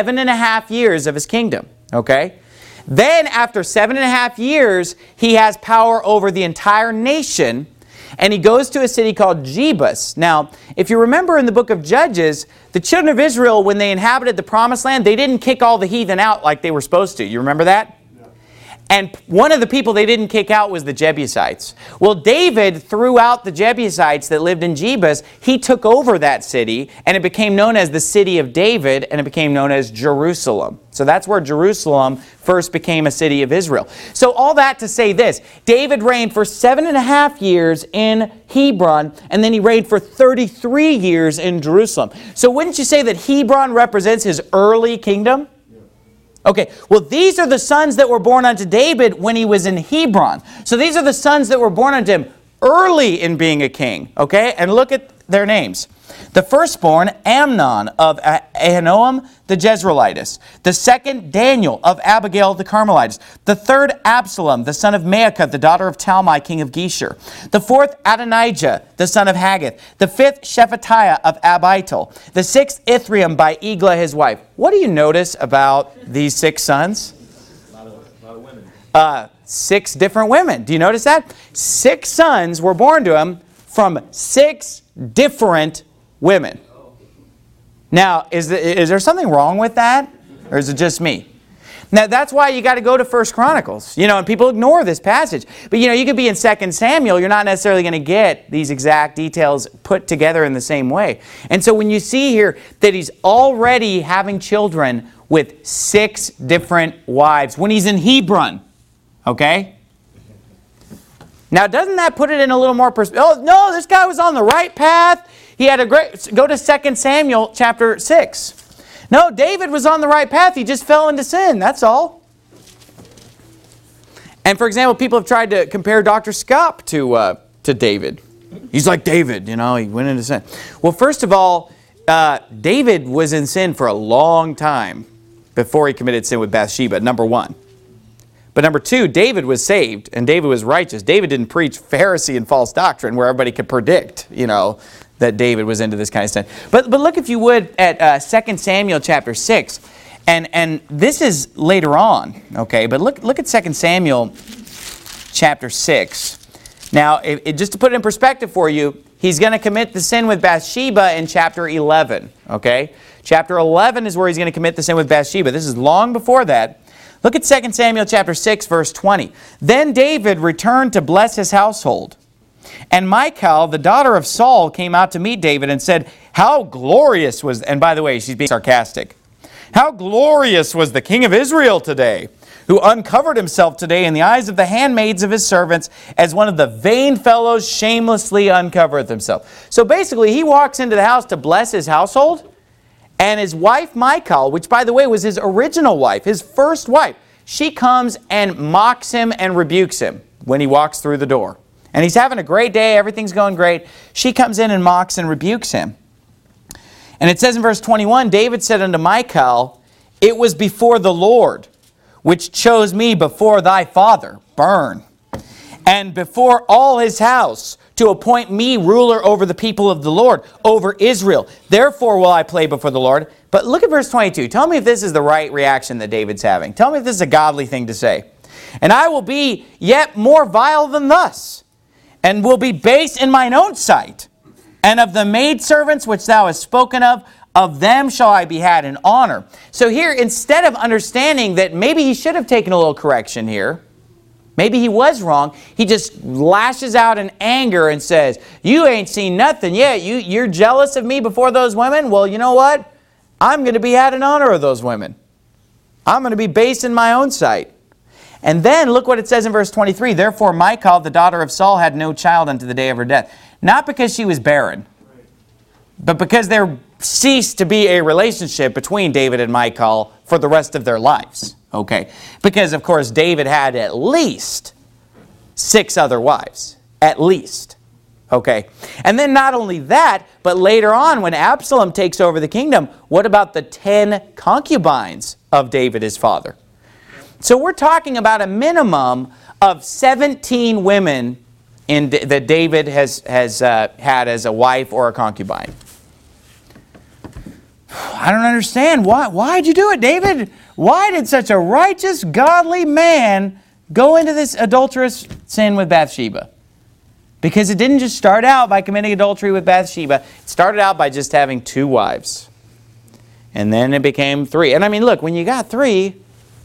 7.5 years of his kingdom, okay? Then after 7.5 years, he has power over the entire nation, and he goes to a city called Jebus. Now, if you remember in the book of Judges, the children of Israel, when they inhabited the promised land, they didn't kick all the heathen out like they were supposed to. You remember that? Yeah. And one of the people they didn't kick out was the Jebusites. Well, David threw out the Jebusites that lived in Jebus. He took over that city, and it became known as the city of David, and it became known as Jerusalem. So that's where Jerusalem first became a city of Israel. So all that to say this, David reigned for 7.5 years in Hebron, and then he reigned for 33 years in Jerusalem. So wouldn't you say that Hebron represents his early kingdom? Okay, well these are the sons that were born unto David when he was in Hebron. So these are the sons that were born unto him early in being a king, okay? And look at their names. The firstborn, Amnon of Ahinoam the Jezreelitess. The second, Daniel of Abigail the Carmelitess. The third, Absalom, the son of Maacah, the daughter of Talmai, king of Geshur. The fourth, Adonijah, the son of Haggith. The fifth, Shephatiah of Abital. The sixth, Ithream by Eglah his wife. What do you notice about these 6 sons? A lot of women. 6 different women. Do you notice that? 6 sons were born to him from 6 different women. Now, is there something wrong with that? Or is it just me? Now, that's why you got to go to 1 Chronicles. And people ignore this passage. But, you could be in 2 Samuel. You're not necessarily going to get these exact details put together in the same way. And so when you see here that he's already having children with 6 different wives, when he's in Hebron, okay? Now, doesn't that put it in a little more perspective? Oh, no, this guy was on the right path. He had go to 2 Samuel chapter 6. No, David was on the right path. He just fell into sin. That's all. And for example, people have tried to compare Dr. Scott to David. He's like David, he went into sin. Well, first of all, David was in sin for a long time before he committed sin with Bathsheba, number 1. But number 2, David was saved and David was righteous. David didn't preach Pharisee and false doctrine where everybody could predict, that David was into this kind of sin. But look, if you would, at 2 Samuel chapter 6. And this is later on, okay? But look at 2 Samuel chapter 6. Now, just to put it in perspective for you, he's going to commit the sin with Bathsheba in chapter 11, okay? Chapter 11 is where he's going to commit the sin with Bathsheba. This is long before that. Look at 2 Samuel chapter 6, verse 20. Then David returned to bless his household. And Michal, the daughter of Saul, came out to meet David and said, how glorious was, and by the way, she's being sarcastic, how glorious was the king of Israel today, who uncovered himself today in the eyes of the handmaids of his servants, as one of the vain fellows shamelessly uncovereth himself. So basically, he walks into the house to bless his household, and his wife Michal, which by the way was his original wife, his first wife, she comes and mocks him and rebukes him when he walks through the door. And he's having a great day, everything's going great. She comes in and mocks and rebukes him. And it says in verse 21, David said unto Michal, it was before the Lord, which chose me before thy father, burn, and before all his house, to appoint me ruler over the people of the Lord, over Israel. Therefore will I play before the Lord. But look at verse 22. Tell me if this is the right reaction that David's having. Tell me if this is a godly thing to say. And I will be yet more vile than thus, and will be base in mine own sight. And of the maidservants which thou hast spoken of them shall I be had in honor. So here, instead of understanding that maybe he should have taken a little correction here, maybe he was wrong, he just lashes out in anger and says, you ain't seen nothing yet. You're jealous of me before those women? Well, you know what? I'm going to be had in honor of those women. I'm going to be base in my own sight. And then look what it says in verse 23. Therefore Michal, the daughter of Saul, had no child unto the day of her death. Not because she was barren, but because there ceased to be a relationship between David and Michal for the rest of their lives. Okay. Because of course David had at least 6 other wives. At least. Okay. And then not only that, but later on when Absalom takes over the kingdom, what about the 10 concubines of David his father? So we're talking about a minimum of 17 women that David has had as a wife or a concubine. I don't understand. Why'd you do it, David? Why did such a righteous, godly man go into this adulterous sin with Bathsheba? Because it didn't just start out by committing adultery with Bathsheba. It started out by just having 2 wives. And then it became 3. And I mean, look, when you got 3...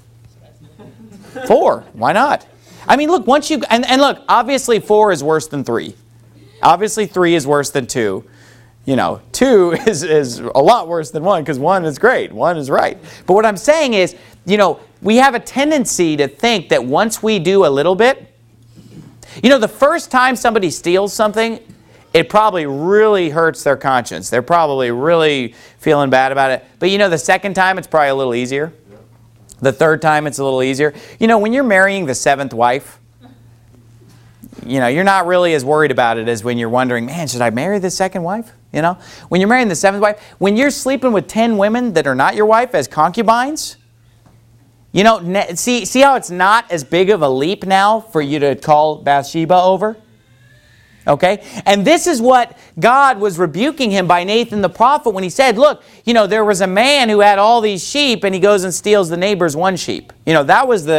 4. Why not? I mean, look, once you... And look, obviously 4 is worse than 3. Obviously 3 is worse than 2. 2 is a lot worse than 1 because 1 is great. 1 is right. But what I'm saying is, we have a tendency to think that once we do a little bit... the first time somebody steals something, it probably really hurts their conscience. They're probably really feeling bad about it. But the second time it's probably a little easier. The third time it's a little easier. When you're marrying the 7th wife, you're not really as worried about it as when you're wondering, man, should I marry the 2nd wife? You know, when you're marrying the seventh wife, when you're sleeping with 10 women that are not your wife as concubines, you know, see how it's not as big of a leap now for you to call Bathsheba over? Okay? And this is what God was rebuking him by Nathan the prophet when he said, look, you know, there was a man who had all these sheep and he goes and steals the neighbor's one sheep. You know, that was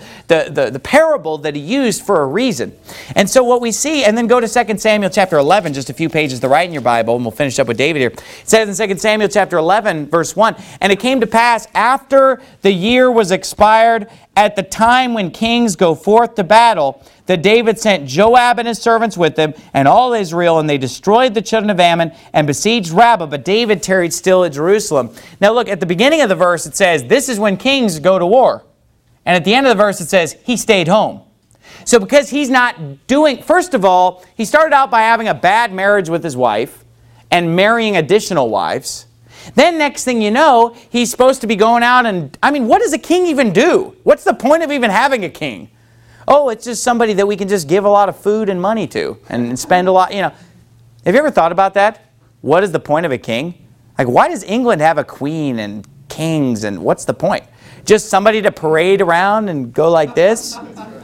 the parable that he used for a reason. And so what we see, and then go to 2 Samuel chapter 11, just a few pages to the right in your Bible, and we'll finish up with David here. It says in 2 Samuel chapter 11, verse 1, and it came to pass after the year was expired, at the time when kings go forth to battle, that David sent Joab and his servants with him and all Israel, and they destroyed the children of Ammon and besieged Rabbah, but David tarried still at Jerusalem. Now look, at the beginning of the verse it says, this is when kings go to war. And at the end of the verse it says, he stayed home. So because he's not doing, first of all, he started out by having a bad marriage with his wife and marrying additional wives. Then next thing you know, he's supposed to be going out and, I mean, what does a king even do? What's the point of even having a king? Oh, it's just somebody that we can just give a lot of food and money to and spend a lot, you know. Have you ever thought about that? What is the point of a king? Like, why does England have a queen and kings, and what's the point? Just somebody to parade around and go like this?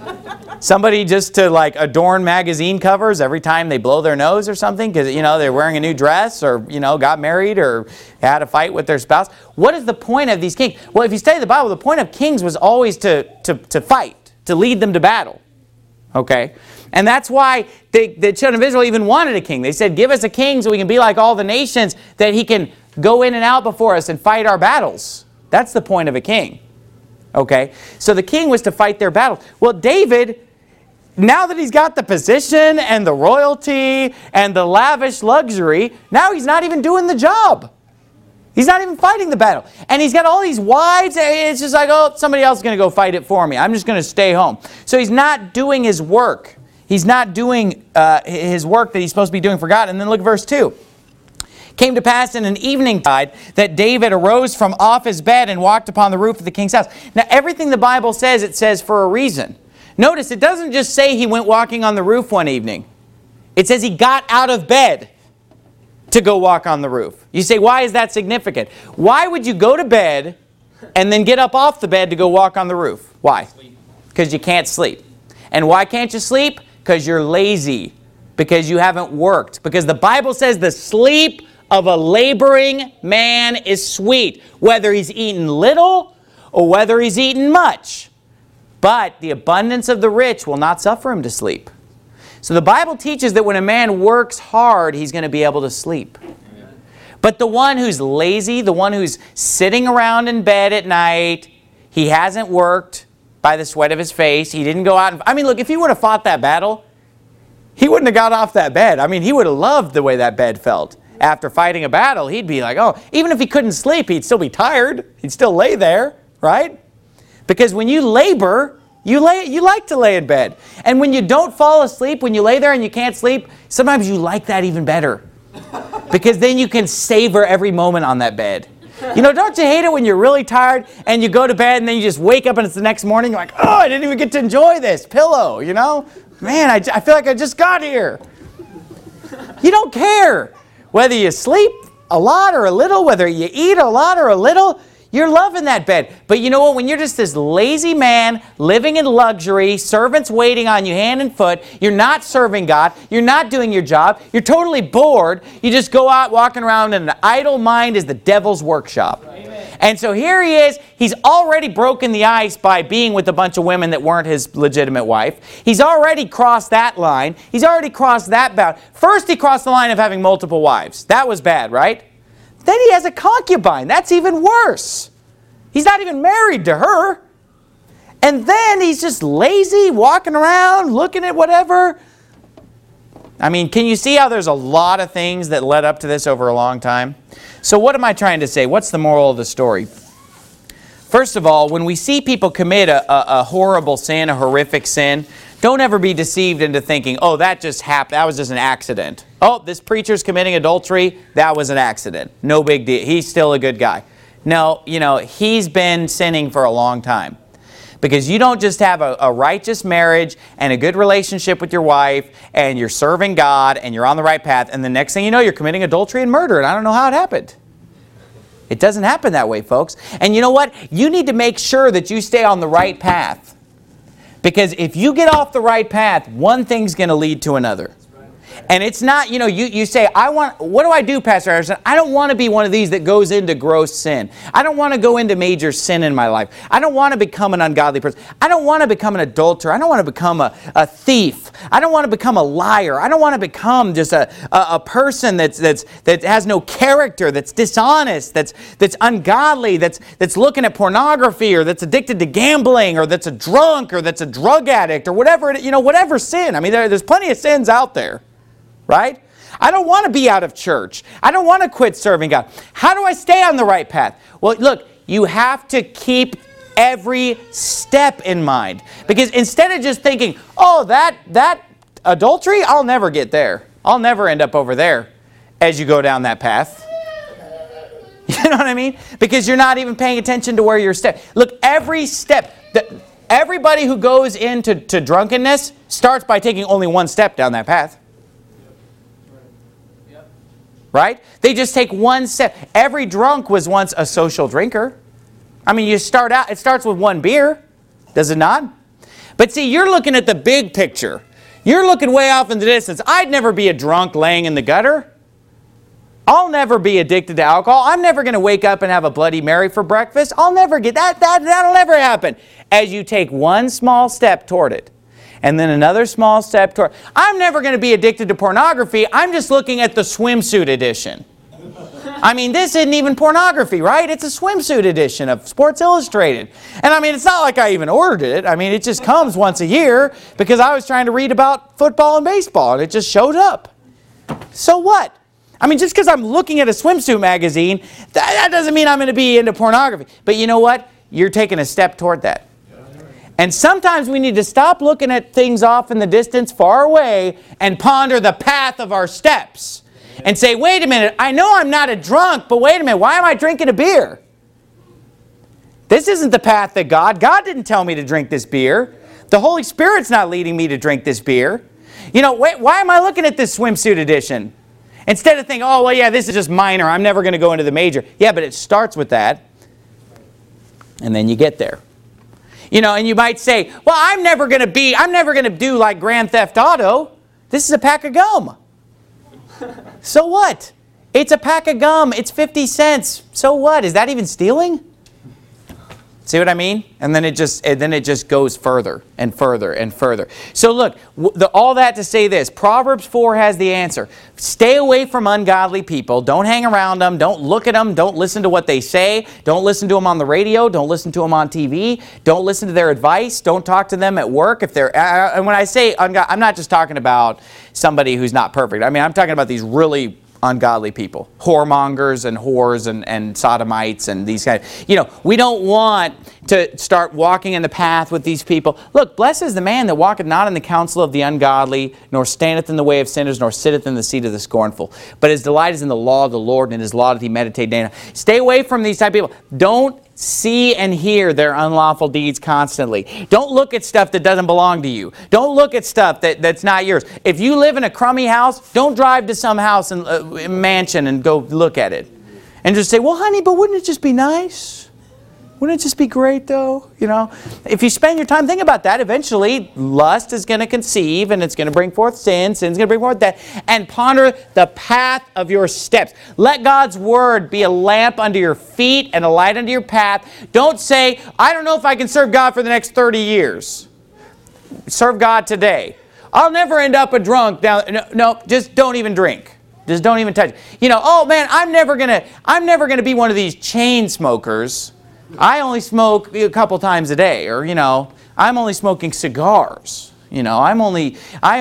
Somebody just to like adorn magazine covers every time they blow their nose or something because, you know, they're wearing a new dress or, you know, got married or had a fight with their spouse. What is the point of these kings? Well, if you study the Bible, the point of kings was always to fight, to lead them to battle. Okay? And that's why the children of Israel even wanted a king. They said, give us a king so we can be like all the nations, that he can go in and out before us and fight our battles. That's the point of a king. Okay? So the king was to fight their battles. Well, David, now that he's got the position and the royalty and the lavish luxury, now he's not even doing the job. He's not even fighting the battle. And he's got all these wives. It's just like, oh, somebody else is going to go fight it for me. I'm just going to stay home. So he's not doing his work. He's not doing his work that he's supposed to be doing for God. And then look at verse 2. Came to pass in an eventide that David arose from off his bed and walked upon the roof of the king's house. Now, everything the Bible says, it says for a reason. Notice, it doesn't just say he went walking on the roof one evening. It says he got out of bed to go walk on the roof. You say, why is that significant? Why would you go to bed and then get up off the bed to go walk on the roof? Why? Because you can't sleep. And why can't you sleep? Because you're lazy. Because you haven't worked. Because the Bible says the sleep of a laboring man is sweet, whether he's eaten little or whether he's eaten much. But the abundance of the rich will not suffer him to sleep. So the Bible teaches that when a man works hard, he's going to be able to sleep. Amen. But the one who's lazy, the one who's sitting around in bed at night, he hasn't worked by the sweat of his face. He didn't go out and... I mean, look, if he would have fought that battle, he wouldn't have got off that bed. I mean, he would have loved the way that bed felt. After fighting a battle, he'd be like, oh, even if he couldn't sleep, he'd still be tired. He'd still lay there, right? Because when you labor, you like to lay in bed. And when you don't fall asleep, when you lay there and you can't sleep, sometimes you like that even better. Because then you can savor every moment on that bed. You know, don't you hate it when you're really tired and you go to bed and then you just wake up and it's the next morning, you're like, oh, I didn't even get to enjoy this pillow, you know? Man, I feel like I just got here. You don't care whether you sleep a lot or a little, whether you eat a lot or a little. You're loving that bed. But you know what? When you're just this lazy man living in luxury, servants waiting on you hand and foot, you're not serving God, you're not doing your job, you're totally bored, you just go out walking around and an idle mind is the devil's workshop. Amen. And so here he is, he's already broken the ice by being with a bunch of women that weren't his legitimate wife. He's already crossed that line. He's already crossed that bound. First he crossed the line of having multiple wives. That was bad, right? Then he has a concubine. That's even worse. He's not even married to her. And then he's just lazy, walking around, looking at whatever. I mean, can you see how there's a lot of things that led up to this over a long time? So what am I trying to say? What's the moral of the story? First of all, when we see people commit a horrible sin, a horrific sin, don't ever be deceived into thinking, oh, that just happened. That was just an accident. Oh, this preacher's committing adultery. That was an accident. No big deal. He's still a good guy. No, you know, he's been sinning for a long time. Because you don't just have a righteous marriage and a good relationship with your wife and you're serving God and you're on the right path, and the next thing you know, you're committing adultery and murder, and I don't know how it happened. It doesn't happen that way, folks. And you know what? You need to make sure that you stay on the right path. Because if you get off the right path, one thing's going to lead to another. And it's not, you say, what do I do, Pastor Harrison? I don't want to be one of these that goes into gross sin. I don't want to go into major sin in my life. I don't want to become an ungodly person. I don't want to become an adulterer. I don't want to become a thief. I don't want to become a liar. I don't want to become just a person that has no character, that's dishonest, that's ungodly, that's looking at pornography, or that's addicted to gambling, or that's a drunk, or that's a drug addict, or whatever, whatever sin. I mean, there's plenty of sins out there. Right? I don't want to be out of church. I don't want to quit serving God. How do I stay on the right path? Well, look, you have to keep every step in mind. Because instead of just thinking, oh, that adultery, I'll never get there. I'll never end up over there as you go down that path. You know what I mean? Because you're not even paying attention to where you're stepping. Look, every step, everybody who goes into drunkenness starts by taking only one step down that path. Right? They just take one step. Every drunk was once a social drinker. I mean, it starts with one beer, does it not? But see, you're looking at the big picture. You're looking way off in the distance. I'd never be a drunk laying in the gutter. I'll never be addicted to alcohol. I'm never going to wake up and have a Bloody Mary for breakfast. I'll never get that. That'll never happen. As you take one small step toward it, and then another small step toward... I'm never going to be addicted to pornography. I'm just looking at the swimsuit edition. I mean, this isn't even pornography, right? It's a swimsuit edition of Sports Illustrated. And I mean, it's not like I even ordered it. I mean, it just comes once a year because I was trying to read about football and baseball, and it just showed up. So what? I mean, just because I'm looking at a swimsuit magazine, that doesn't mean I'm going to be into pornography. But you know what? You're taking a step toward that. And sometimes we need to stop looking at things off in the distance, far away, and ponder the path of our steps. And say, wait a minute, I know I'm not a drunk, but wait a minute, why am I drinking a beer? This isn't the path that God didn't tell me to drink this beer. The Holy Spirit's not leading me to drink this beer. Wait, why am I looking at this swimsuit edition? Instead of thinking, oh, well, yeah, this is just minor. I'm never going to go into the major. Yeah, but it starts with that. And then you get there. And you might say, well, I'm never going to do like Grand Theft Auto. This is a pack of gum. So what? It's a pack of gum. It's 50 cents. So what? Is that even stealing? See what I mean? And then it just goes further and further and further. So look, all that to say this. Proverbs 4 has the answer. Stay away from ungodly people. Don't hang around them. Don't look at them. Don't listen to what they say. Don't listen to them on the radio. Don't listen to them on TV. Don't listen to their advice. Don't talk to them at work. And when I say ungodly, I'm not just talking about somebody who's not perfect. I mean, I'm talking about these really ungodly people, whoremongers and whores and sodomites and these guys. We don't want to start walking in the path with these people. Look, blessed is the man that walketh not in the counsel of the ungodly, nor standeth in the way of sinners, nor sitteth in the seat of the scornful. But his delight is in the law of the Lord, and in his law doth he meditate day and night. Stay away from these type of people. Don't see and hear their unlawful deeds constantly. Don't look at stuff that doesn't belong to you. Don't look at stuff that's not yours. If you live in a crummy house, don't drive to some house and mansion and go look at it. And just say, well, honey, but wouldn't it just be nice? Wouldn't it just be great, though? If you spend your time, think about that. Eventually, lust is going to conceive, and it's going to bring forth sin. Sin's going to bring forth death. And ponder the path of your steps. Let God's Word be a lamp under your feet and a light under your path. Don't say, I don't know if I can serve God for the next 30 years. Serve God today. I'll never end up a drunk. No, just don't even drink. Just don't even touch it. Oh man, I'm never gonna be one of these chain smokers. I only smoke a couple times a day, or I'm only smoking cigars. I only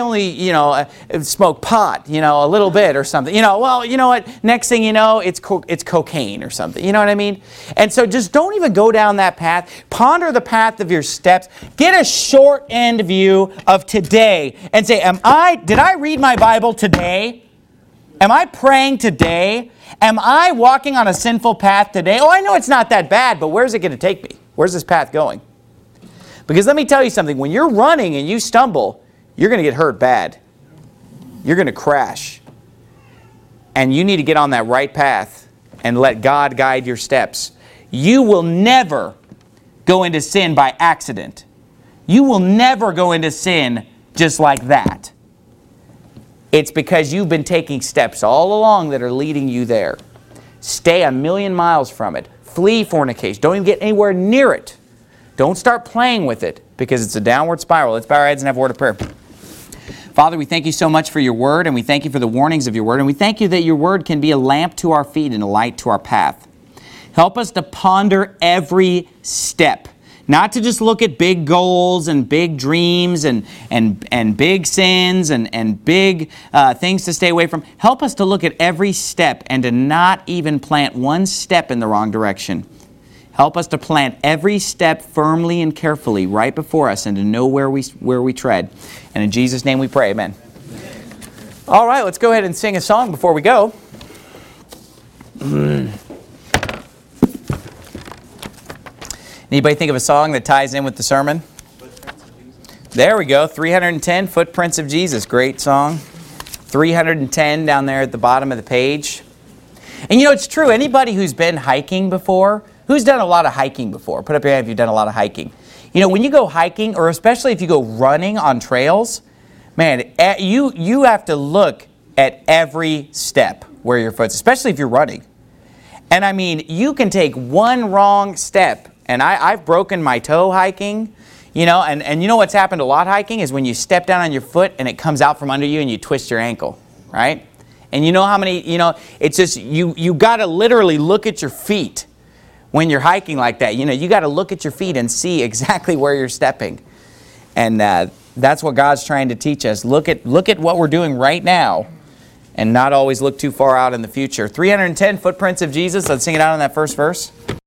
smoke pot, a little bit or something. Well, you know what? Next thing you know, it's cocaine or something. You know what I mean? And so just don't even go down that path. Ponder the path of your steps. Get a short end view of today and say, did I read my Bible today? Am I praying today? Am I walking on a sinful path today? Oh, I know it's not that bad, but where's it going to take me? Where's this path going? Because let me tell you something, when you're running and you stumble, you're going to get hurt bad. You're going to crash. And you need to get on that right path and let God guide your steps. You will never go into sin by accident. You will never go into sin just like that. It's because you've been taking steps all along that are leading you there. Stay a million miles from it. Flee fornication. Don't even get anywhere near it. Don't start playing with it because it's a downward spiral. Let's bow our heads and have a word of prayer. Father, we thank you so much for your word, and we thank you for the warnings of your word, and we thank you that your word can be a lamp to our feet and a light to our path. Help us to ponder every step, not to just look at big goals and big dreams and big sins and big things to stay away from. Help us to look at every step and to not even plant one step in the wrong direction. Help us to plant every step firmly and carefully right before us and to know where we tread. And in Jesus' name we pray, amen. All right, let's go ahead and sing a song before we go. Anybody think of a song that ties in with the sermon? There we go, 310, Footprints of Jesus. Great song. 310 down there at the bottom of the page. And you know, it's true, anybody who's been hiking before, who's done a lot of hiking before? Put up your hand if you've done a lot of hiking. You know, when you go hiking, or especially if you go running on trails, man, you have to look at every step where your foot's, especially if you're running. And I mean, you can take one wrong step, and I've broken my toe hiking, you know, and you know what's happened a lot hiking is when you step down on your foot and it comes out from under you and you twist your ankle, right? And you know how many, you know, it's just, you got to literally look at your feet when you're hiking like that. You know, you got to look at your feet and see exactly where you're stepping. And that's what God's trying to teach us. Look at what we're doing right now and not always look too far out in the future. 310 Footprints of Jesus. Let's sing it out on that first verse.